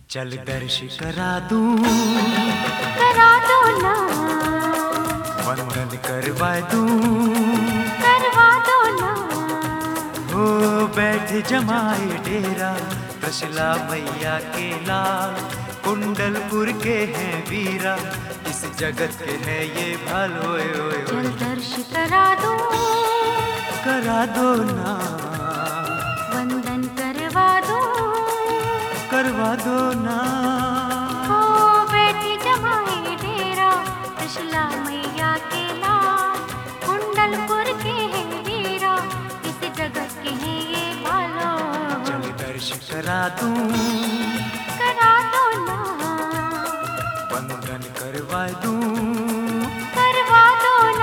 चल दर्श करा दूं, करा दो ना, वंदन करवा दूं, करवा दो ना। हो बैठ जमाए डेरा, त्रिशला मैया के लाल, कुंडलपुर के हैं वीरा, इस जगत के हैं ये भाल। ओए ओए चल दर्श करा दो, करा दो ना, वंदन करवा दो, करवा दो ना। हो बैठी जमाए डेरा, त्रिशला मैया के लाल, कुंडलपुर के हैं वीरा, इस जगत के हैं ये बालो। चल दर्श करा दूं, करा दो ना, वंदन करवा दूं, करवा दो ना।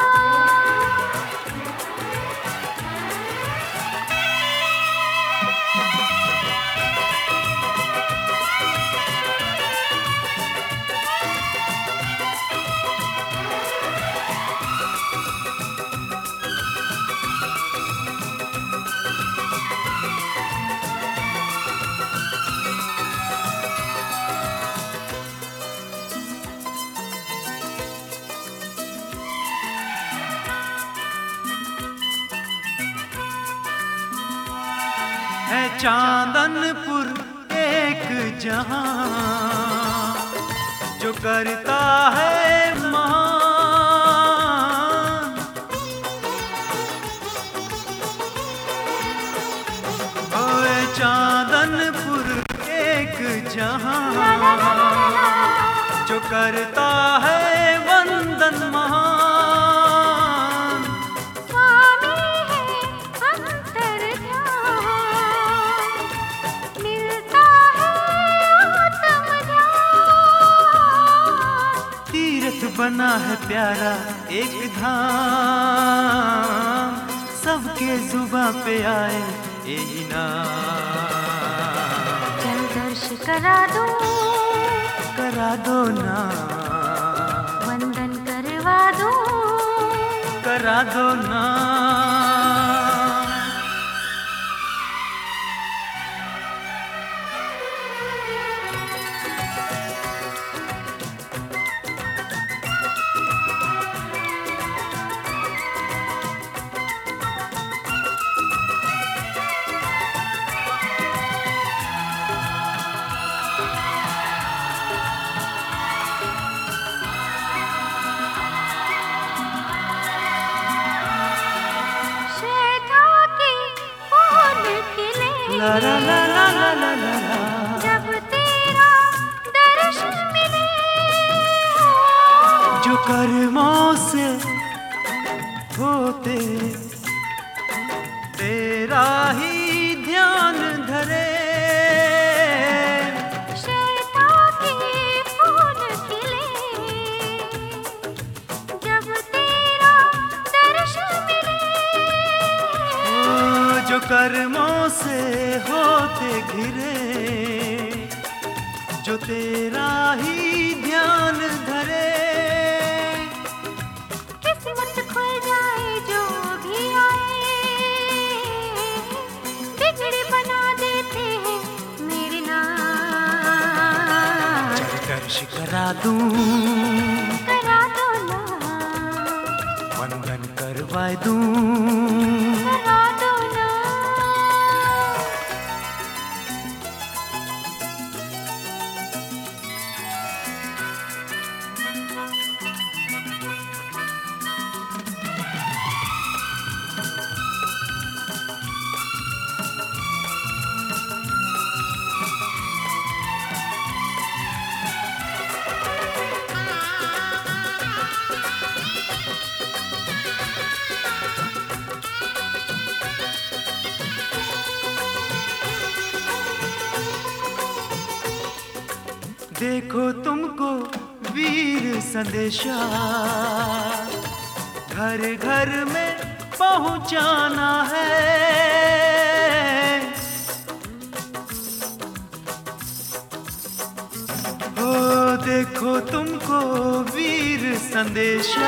है चांदनपुर एक जहां, जो करता है महान। ओए चांदनपुर एक जहां, जो करता है वंदन महान। स्वामी है अंतर्ध्यान, मिलता है आत्म ध्यान। तीर्थ बना है प्यारा एक धाम, सबके जुबां पे आए यही नाम। चल दर्श करा दो, करा दो ना, वंदन करवा दो, करा दो ना। श्वेता की फूल खिले, ला ला ला ला ला ला ला ला। जब तेरा दर्शन मिले। जो कर्मों से होते तेरा ही ध्यान धरे। श्वेता की फूल खिले, जब तेरा दर्शन मिले। ओ जो कर्मों से होते घिरे, जो तेरा ही ध्यान धरे। किस्मत खुल जाए जो भी आए, बिगड़ी बना देते हैं मेरे नाम। चल दर्श करा दूं, करा दो ना, वंदन करवा दूं, करा दो ना। देखो तुमको वीर संदेशा, घर घर में पहुंचाना है। ओ देखो तुमको वीर संदेशा,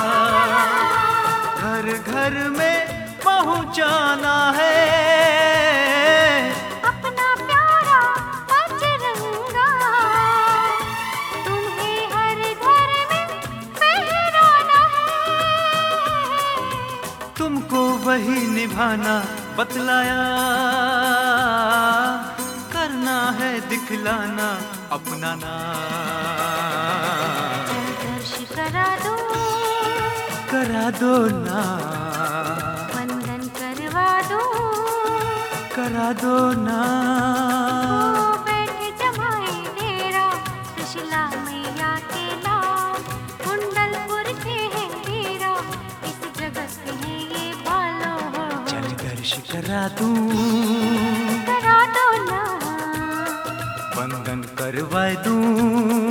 घर घर में पहुंचाना है। अपना प्यारा बजरंग दिखाना बतलाया, करना है दिखलाना अपना नाम। दर्श करा दो ना, वंदन करा दो ना। बैठे जमाए डेरा त्रिशला मैया के लाल, कुंडलपुर के हैं वीरा, इस जगत के हैं ये बालो। चल दर्श करा दो ना, वंदन करवा दूं।